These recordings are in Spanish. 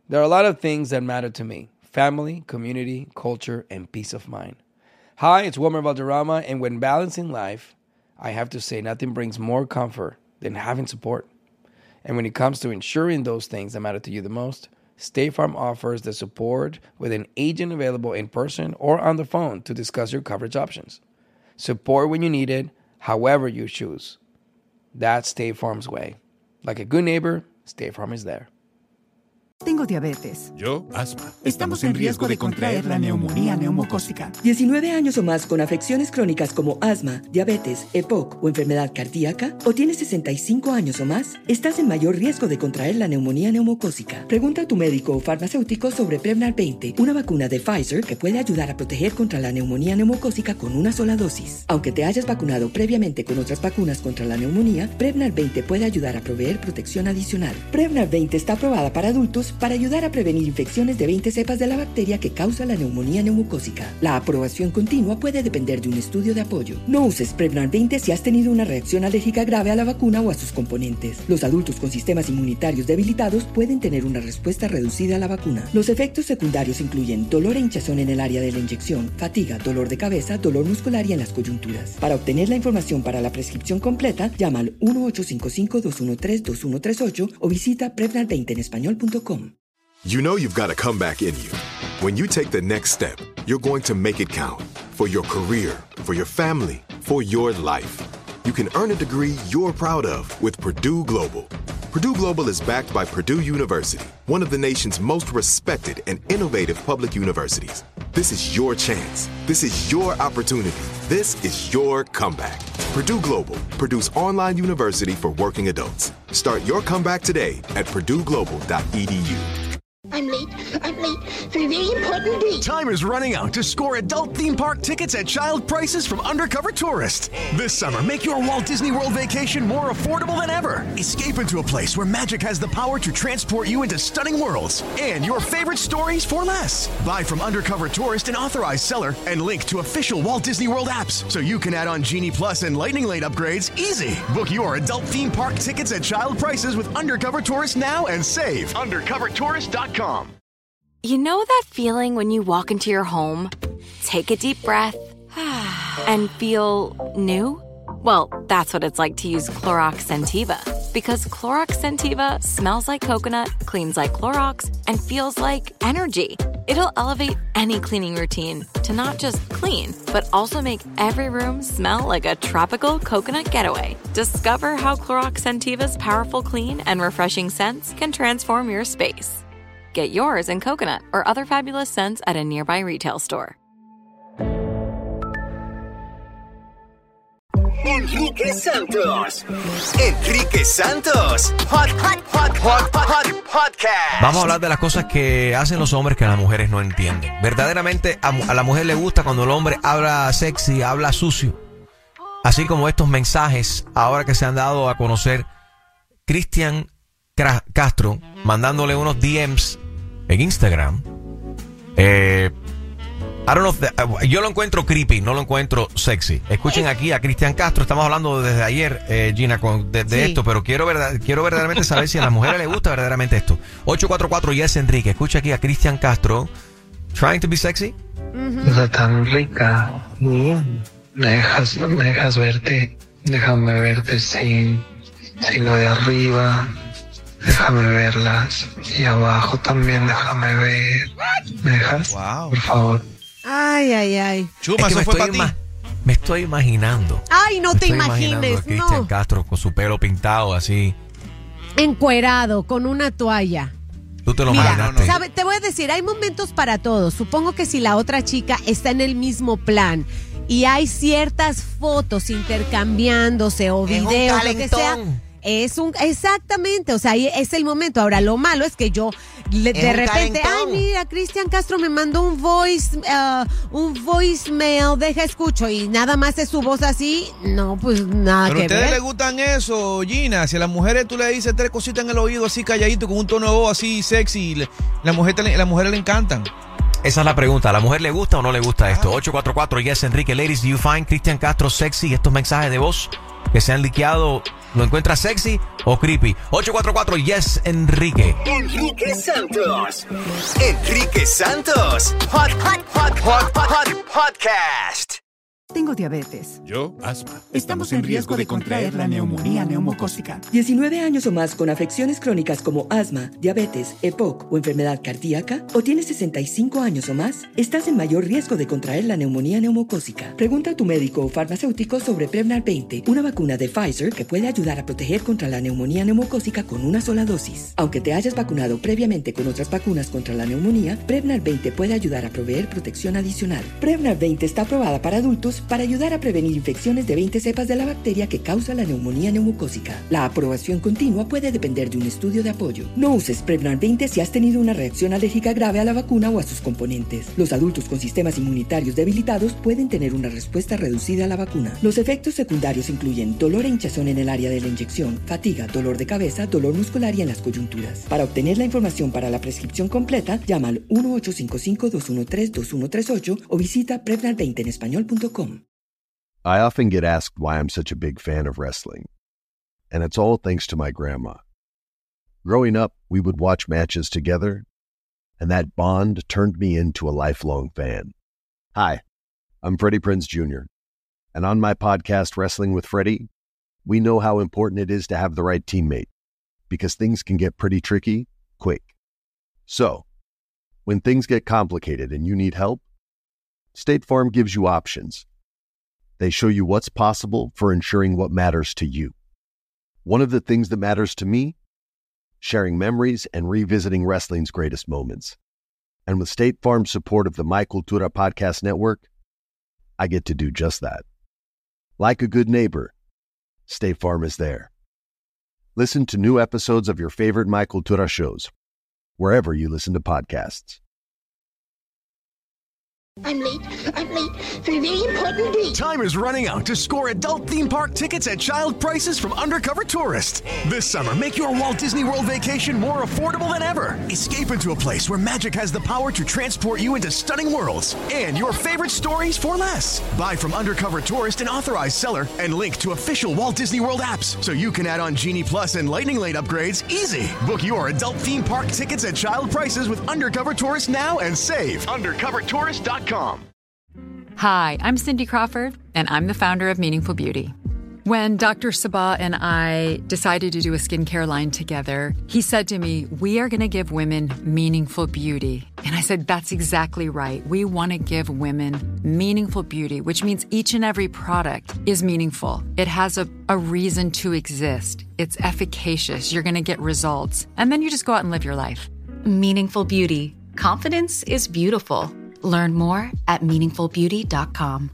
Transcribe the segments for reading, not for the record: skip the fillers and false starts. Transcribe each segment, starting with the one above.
There are a lot of things that matter to me. Family, community, culture, and peace of mind. Hi, it's Wilmer Valderrama, and when balancing life, I have to say nothing brings more comfort than having support. And when it comes to ensuring those things that matter to you the most, State Farm offers the support with an agent available in person or on the phone to discuss your coverage options. Support when you need it, however you choose. That's State Farm's way. Like a good neighbor, State Farm is there. Tengo diabetes. Yo, asma. Estamos en riesgo de contraer la neumonía neumocócica. 19 años o más con afecciones crónicas como asma, diabetes, EPOC o enfermedad cardíaca, o tienes 65 años o más, estás en mayor riesgo de contraer la neumonía neumocócica. Pregunta a tu médico o farmacéutico sobre Prevnar 20, una vacuna de Pfizer que puede ayudar a proteger contra la neumonía neumocócica con una sola dosis. Aunque te hayas vacunado previamente con otras vacunas contra la neumonía, Prevnar 20 puede ayudar a proveer protección adicional. Prevnar 20 está aprobada para adultos para ayudar a prevenir infecciones de 20 cepas de la bacteria que causa la neumonía neumocócica. La aprobación continua puede depender de un estudio de apoyo. No uses Prevnar 20 si has tenido una reacción alérgica grave a la vacuna o a sus componentes. Los adultos con sistemas inmunitarios debilitados pueden tener una respuesta reducida a la vacuna. Los efectos secundarios incluyen dolor e hinchazón en el área de la inyección, fatiga, dolor de cabeza, dolor muscular y en las coyunturas. Para obtener la información para la prescripción completa, llama al 1-855-213-2138 o visita Prevnar20enespañol.com. You know you've got a comeback in you. When you take the next step, you're going to make it count. For your career, for your family, for your life. You can earn a degree you're proud of with Purdue Global. Purdue Global is backed by Purdue University, one of the nation's most respected and innovative public universities. This is your chance. This is your opportunity. This is your comeback. Purdue Global, Purdue's online university for working adults. Start your comeback today at purdueglobal.edu. I'm late for a very important date. Time is running out to score adult theme park tickets at child prices from Undercover Tourist. This summer, make your Walt Disney World vacation more affordable than ever. Escape into a place where magic has the power to transport you into stunning worlds and your favorite stories for less. Buy from Undercover Tourist, an authorized seller, and link to official Walt Disney World apps so you can add on Genie Plus and Lightning Lane upgrades easy. Book your adult theme park tickets at child prices with Undercover Tourist now and save. UndercoverTourist.com. You know that feeling when you walk into your home, take a deep breath, and feel new? Well, that's what it's like to use Clorox Scentiva. Because Clorox Scentiva smells like coconut, cleans like Clorox, and feels like energy. It'll elevate any cleaning routine to not just clean, but also make every room smell like a tropical coconut getaway. Discover how Clorox Scentiva's powerful clean and refreshing scents can transform your space. Get yours in coconut or other fabulous scents at a nearby retail store. Enrique Santos. Hot Podcast. Vamos a hablar de las cosas que hacen los hombres que las mujeres no entienden. Verdaderamente a la mujer le gusta cuando el hombre habla sexy, habla sucio. Así como estos mensajes ahora que se han dado a conocer. Cristian Castro mandándole unos DMs en Instagram. I don't know yo lo encuentro creepy, no lo encuentro sexy. Escuchen aquí a Cristian Castro. Estamos hablando desde ayer, Gina, de esto, pero quiero verdaderamente saber si a las mujeres les gusta verdaderamente esto. 844 Yes Enrique. Escucha aquí a Cristian Castro. Trying to be sexy. Está tan rica. Me dejas verte. Déjame verte sin lo de arriba. Déjame verlas. Y abajo también déjame ver. ¿Me dejas? Wow. Por favor. Ay. Chuma, es que eso fue para ti. Me estoy imaginando. Ay, no te imagines, a Cristian no. Castro con su pelo pintado así. Encuerado, con una toalla. Tú te lo Mira, imaginaste. ¿sabe? Te voy a decir, hay momentos para todos. Supongo que si la otra chica está en el mismo plan y hay ciertas fotos intercambiándose o videos, lo que sea. Exactamente, o sea, ahí es el momento. Ahora, lo malo es que yo de repente, mira, Cristian Castro me mandó un voicemail, deja escucho, y nada más es su voz así, no, pues nada Pero que a ustedes ver. les gustan eso, Gina. Si a las mujeres tú le dices 3 cositas en el oído así calladito, con un tono de voz así sexy, las mujeres le encantan. Esa es la pregunta. ¿A la mujer le gusta o no le gusta esto? 844 Yes Enrique. Ladies, do you find Cristian Castro sexy? Estos mensajes de voz que se han liqueado, ¿lo encuentras sexy o creepy? 844 Yes Enrique. Enrique Santos. Enrique Santos. Podcast. Tengo diabetes. Yo, asma. Estamos en riesgo de contraer la neumonía neumocócica. 19 años o más con afecciones crónicas como asma, diabetes, EPOC o enfermedad cardíaca, o tienes 65 años o más, estás en mayor riesgo de contraer la neumonía neumocócica. Pregunta a tu médico o farmacéutico sobre Prevnar 20, una vacuna de Pfizer que puede ayudar a proteger contra la neumonía neumocócica con una sola dosis. Aunque te hayas vacunado previamente con otras vacunas contra la neumonía, Prevnar 20 puede ayudar a proveer protección adicional. Prevnar 20 está aprobada para adultos para ayudar a prevenir infecciones de 20 cepas de la bacteria que causa la neumonía neumocócica. La aprobación continua puede depender de un estudio de apoyo. No uses Prevnar 20 si has tenido una reacción alérgica grave a la vacuna o a sus componentes. Los adultos con sistemas inmunitarios debilitados pueden tener una respuesta reducida a la vacuna. Los efectos secundarios incluyen dolor e hinchazón en el área de la inyección, fatiga, dolor de cabeza, dolor muscular y en las coyunturas. Para obtener la información para la prescripción completa, llama al 1-855-213-2138 o visita Prevnar20enespañol.com. I often get asked why I'm such a big fan of wrestling, and it's all thanks to my grandma. Growing up, we would watch matches together, and that bond turned me into a lifelong fan. Hi, I'm Freddie Prinze Jr., and on my podcast, Wrestling with Freddie, we know how important it is to have the right teammate, because things can get pretty tricky quick. So, when things get complicated and you need help, State Farm gives you options. They show you what's possible for ensuring what matters to you. One of the things that matters to me, sharing memories and revisiting wrestling's greatest moments. And with State Farm's support of the My Cultura Podcast Network, I get to do just that. Like a good neighbor, State Farm is there. Listen to new episodes of your favorite My Cultura shows, wherever you listen to podcasts. I'm late for a very important date. Time is running out to score adult theme park tickets at child prices from Undercover Tourist. This summer, make your Walt Disney World vacation more affordable than ever. Escape into a place where magic has the power to transport you into stunning worlds and your favorite stories for less. Buy from Undercover Tourist, an authorized seller, and link to official Walt Disney World apps so you can add on Genie Plus and Lightning Lane upgrades easy. Book your adult theme park tickets at child prices with Undercover Tourist now and save. UndercoverTourist.com. Hi, I'm Cindy Crawford, and I'm the founder of Meaningful Beauty. When Dr. Sabah and I decided to do a skincare line together, he said to me, we are going to give women meaningful beauty. And I said, that's exactly right. We want to give women meaningful beauty, which means each and every product is meaningful. It has a reason to exist. It's efficacious. You're going to get results. And then you just go out and live your life. Meaningful Beauty. Confidence is beautiful. Learn more at meaningfulbeauty.com.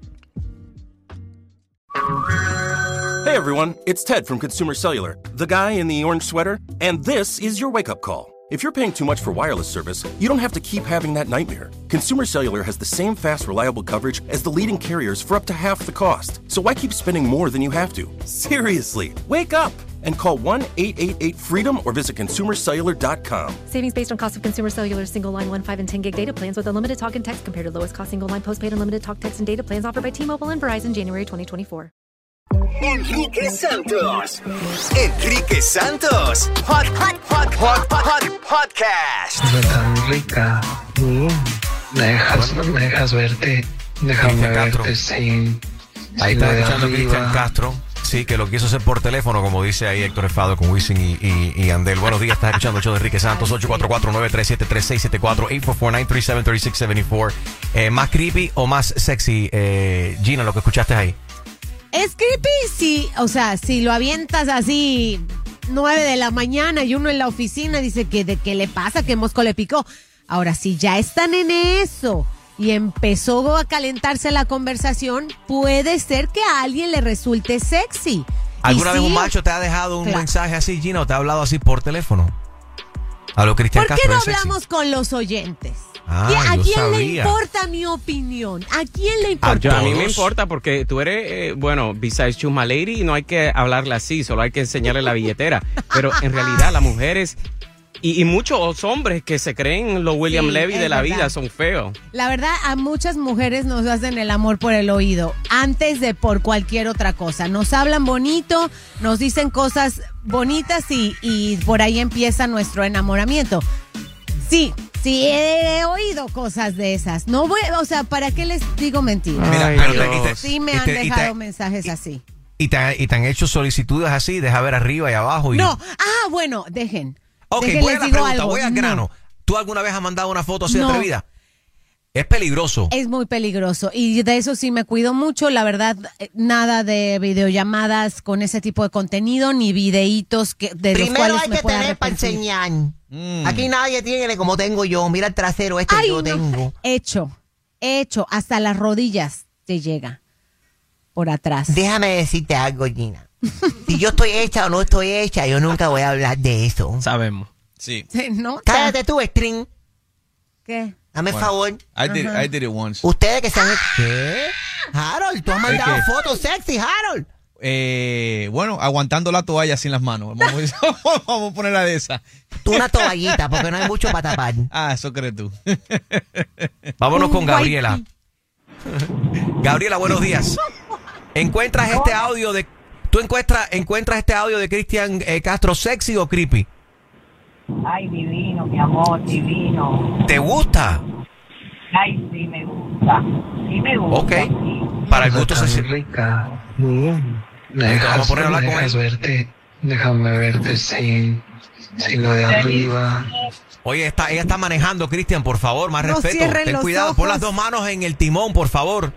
Hey everyone, it's Ted from Consumer Cellular, the guy in the orange sweater, and this is your wake-up call. If you're paying too much for wireless service, you don't have to keep having that nightmare. Consumer Cellular has the same fast, reliable coverage as the leading carriers for up to half the cost. So why keep spending more than you have to? Seriously, wake up and call 1-888-FREEDOM or visit consumercellular.com. Savings based on cost of Consumer Cellular single line 1, 5, and 10 gig data plans with unlimited talk and text compared to lowest cost single line postpaid unlimited talk, text, and data plans offered by T-Mobile and Verizon January 2024. Enrique Santos. Enrique Santos. Podcast. Tan rica. Me dejas verte. Déjame verte sin. Ahí está escuchando Cristian Castro. Sí, que lo quiso hacer por teléfono, como dice ahí Héctor Enfado con Wisin y Andel. Buenos días, estás escuchando el show de Enrique Santos, 844-937-3674, 844-937-3674. ¿Más creepy o más sexy, Gina, lo que escuchaste ahí? Es creepy, sí. O sea, si lo avientas así 9 de la mañana y uno en la oficina dice que de qué le pasa, que mosco le picó. Ahora, si ya están en eso y empezó a calentarse la conversación, puede ser que a alguien le resulte sexy. ¿Alguna vez un macho te ha dejado un mensaje así, Gina, o te ha hablado así por teléfono? A lo Cristian Castro. ¿Por qué no hablamos con los oyentes? ¿A quién le importa mi opinión? ¿A quién le importa? A mí me importa porque tú eres, besides Chuma Lady, y no hay que hablarle así, solo hay que enseñarle la billetera. Pero en realidad las mujeres Y muchos hombres que se creen los William Levy de la vida son feos. La verdad, a muchas mujeres nos hacen el amor por el oído antes de por cualquier otra cosa. Nos hablan bonito, nos dicen cosas bonitas y por ahí empieza nuestro enamoramiento. Sí, he oído cosas de esas. No voy, o sea, ¿para qué les digo mentiras? Mira, sí me han dejado mensajes así. ¿Y te han hecho solicitudes así? Deja ver arriba y abajo. No, bueno, dejen. Ok, voy a la pregunta, voy al grano. ¿Tú alguna vez has mandado una foto así de atrevida? Es peligroso. Es muy peligroso y de eso sí me cuido mucho. La verdad, nada de videollamadas con ese tipo de contenido ni videitos de los cuales me pueda arrepentir. Primero hay que tener para enseñar. Aquí nadie tiene como tengo yo. Mira el trasero yo tengo. Hecho. Hasta las rodillas te llega por atrás. Déjame decirte algo, Gina. Si yo estoy hecha o no estoy hecha, yo nunca voy a hablar de eso. Sabemos. Sí. ¿No? Cállate tú, String. ¿Qué? Dame favor. I did it once. Ustedes que se han... ¿Qué? Harold, tú has mandado fotos sexy, Harold. Bueno, aguantando la toalla sin las manos. Vamos a ponerla de esa. Tú una toallita, porque no hay mucho para tapar. Eso crees tú. Vámonos con Gabriela. Gabriela, buenos días. ¿Encuentras este audio de... ¿Tú encuentras este audio de Cristian Castro sexy o creepy? Ay, divino, mi amor, divino. ¿Te gusta? Ay, sí, me gusta. Sí, me gusta. Ok. Sí. Para el gusto se rica. Déjame verte sin lo de arriba. Oye, ella está manejando, Cristian, por favor, más respeto. Ten cuidado, pon las dos manos en el timón, por favor.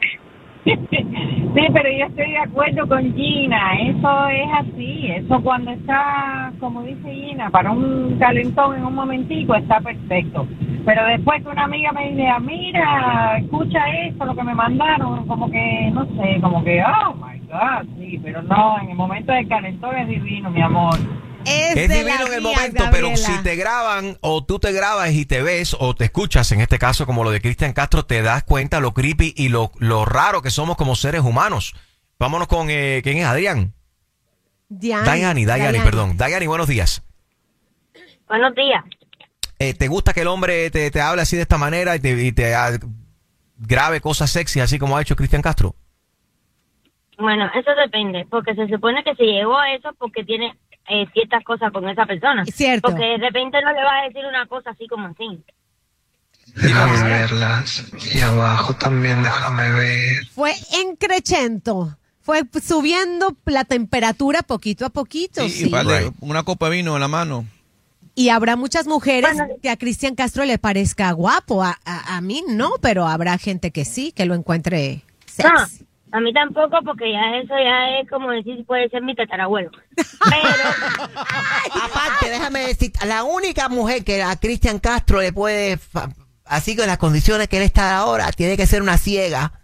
Sí, pero yo estoy de acuerdo con Gina, eso es así, eso cuando está, como dice Gina, para un calentón en un momentico está perfecto, pero después que una amiga me dice, mira, escucha esto, lo que me mandaron, como que, no sé, como que, oh my God, sí, pero no, en el momento del calentón es divino, mi amor. Es divino en el momento, Gabriela. Pero si te graban o tú te grabas y te ves o te escuchas, en este caso como lo de Cristian Castro, te das cuenta lo creepy y lo raro que somos como seres humanos. Vámonos con, ¿quién es? Adrián. Dayani, perdón. Dayani, buenos días. Buenos días. ¿Te gusta que el hombre te hable así de esta manera y te grabe cosas sexy así como ha hecho Cristian Castro? Bueno, eso depende, porque se supone que se llegó a eso porque tiene ciertas cosas con esa persona. Cierto. Porque de repente no le vas a decir una cosa así como así. Déjame verlas. Y abajo también déjame ver. Fue encrechento. Fue subiendo la temperatura poquito a poquito. Sí. Vale, una copa de vino en la mano. Y habrá muchas mujeres que a Cristian Castro le parezca guapo. A mí no, pero habrá gente que sí, que lo encuentre sexy. A mí tampoco, porque ya eso ya es como decir, puede ser mi tatarabuelo. Pero... Aparte, déjame decir, la única mujer que a Cristian Castro le puede, así con las condiciones que él está ahora, tiene que ser una ciega.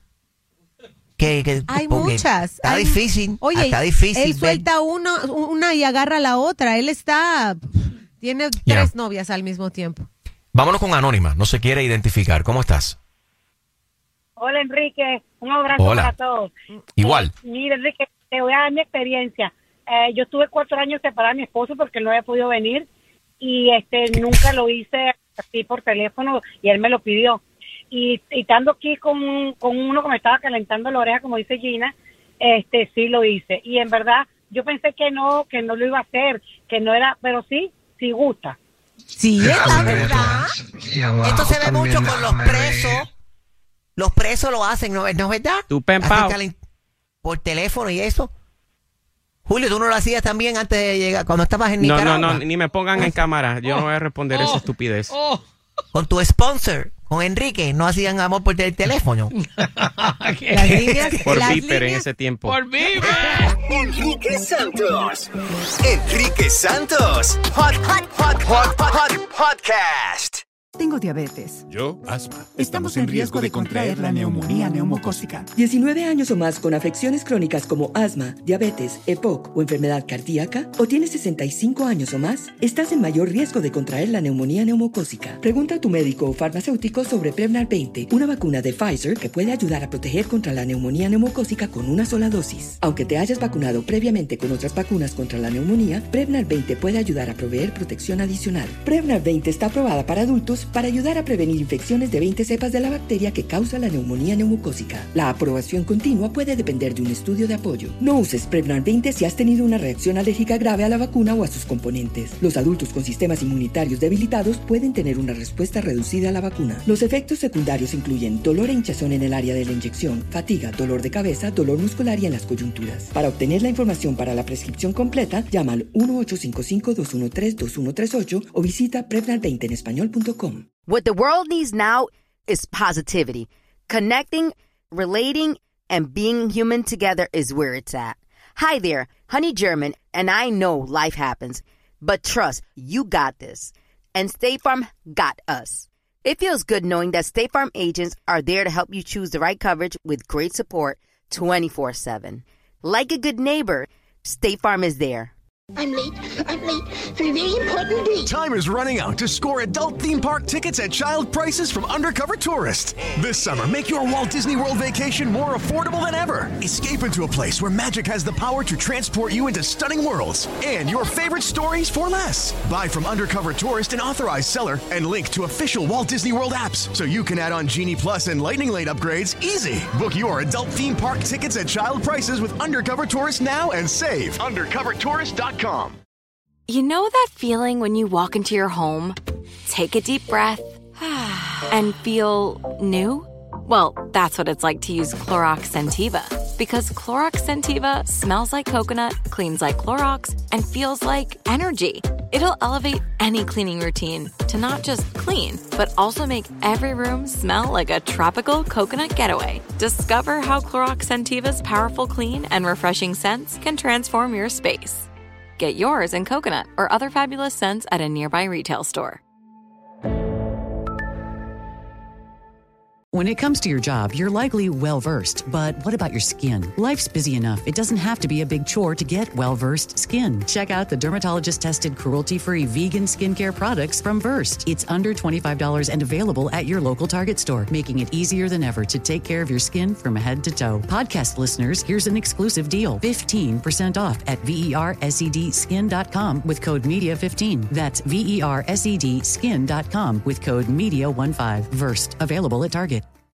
Hay muchas. Está difícil. Oye, está difícil. Él suelta una y agarra la otra. Él tiene 3 novias al mismo tiempo. Vámonos con Anónima. No se quiere identificar. ¿Cómo estás? Hola, Enrique. Un abrazo para todos. Igual. Mira, Enrique, te voy a dar mi experiencia. Yo estuve 4 años separada de mi esposo porque no había podido venir y nunca lo hice así por teléfono y él me lo pidió. Y estando aquí con uno que me estaba calentando la oreja, como dice Gina, sí lo hice. Y en verdad, yo pensé que no lo iba a hacer, que no era, pero sí gusta. Sí, es la verdad. Esto se ve mucho con los presos. Los presos lo hacen, ¿no es verdad? Tú pempao. Por teléfono y eso. Julio, ¿tú no lo hacías también antes de llegar, cuando estabas en Nicaragua? No, ni me pongan en cámara. Yo no voy a responder esa estupidez. Con tu sponsor, con Enrique, ¿no hacían amor por el teléfono? Por Viper en ese tiempo. Por Viper. Enrique Santos. Enrique Santos. Podcast. Tengo diabetes. Yo, asma. Estamos en riesgo de contraer la neumonía neumocócica. 19 años o más con afecciones crónicas como asma, diabetes, EPOC o enfermedad cardíaca, o tienes 65 años o más, estás en mayor riesgo de contraer la neumonía neumocócica. Pregunta a tu médico o farmacéutico sobre Prevnar 20, una vacuna de Pfizer que puede ayudar a proteger contra la neumonía neumocócica con una sola dosis. Aunque te hayas vacunado previamente con otras vacunas contra la neumonía, Prevnar 20 puede ayudar a proveer protección adicional. Prevnar 20 está aprobada para adultos para ayudar a prevenir infecciones de 20 cepas de la bacteria que causa la neumonía neumocócica. La aprobación continua puede depender de un estudio de apoyo. No uses Prevnar 20 si has tenido una reacción alérgica grave a la vacuna o a sus componentes. Los adultos con sistemas inmunitarios debilitados pueden tener una respuesta reducida a la vacuna. Los efectos secundarios incluyen dolor e hinchazón en el área de la inyección, fatiga, dolor de cabeza, dolor muscular y en las coyunturas. Para obtener la información para la prescripción completa, llama al 1-855-213-2138 o visita Prevnar20enespañol.com. What the world needs now is positivity. Connecting, relating, and being human together is where it's at. Hi there, Honey German, and I know life happens, but trust, you got this. And State Farm got us. It feels good knowing that State Farm agents are there to help you choose the right coverage with great support 24/7. Like a good neighbor, State Farm is there. I'm late for a very important date. Time is running out to score adult theme park tickets at child prices from Undercover Tourist. This summer, make your Walt Disney World vacation more affordable than ever. Escape into a place where magic has the power to transport you into stunning worlds and your favorite stories for less. Buy from Undercover Tourist, an authorized seller, and link to official Walt Disney World apps so you can add on Genie Plus and Lightning Lane upgrades easy. Book your adult theme park tickets at child prices with Undercover Tourist now and save. UndercoverTourist.com. You know that feeling when you walk into your home, take a deep breath, and feel new? Well, that's what it's like to use Clorox Scentiva. Because Clorox Scentiva smells like coconut, cleans like Clorox, and feels like energy. It'll elevate any cleaning routine to not just clean, but also make every room smell like a tropical coconut getaway. Discover how Clorox Scentiva's powerful clean and refreshing scents can transform your space. Get yours in coconut or other fabulous scents at a nearby retail store. When it comes to your job, you're likely well-versed, but what about your skin? Life's busy enough. It doesn't have to be a big chore to get well-versed skin. Check out the dermatologist-tested, cruelty-free vegan skincare products from Versed. It's under $25 and available at your local Target store, making it easier than ever to take care of your skin from head to toe. Podcast listeners, here's an exclusive deal. 15% off at VERSEDskin.com with code MEDIA15. That's VERSEDskin.com with code MEDIA15. Versed. Available at Target.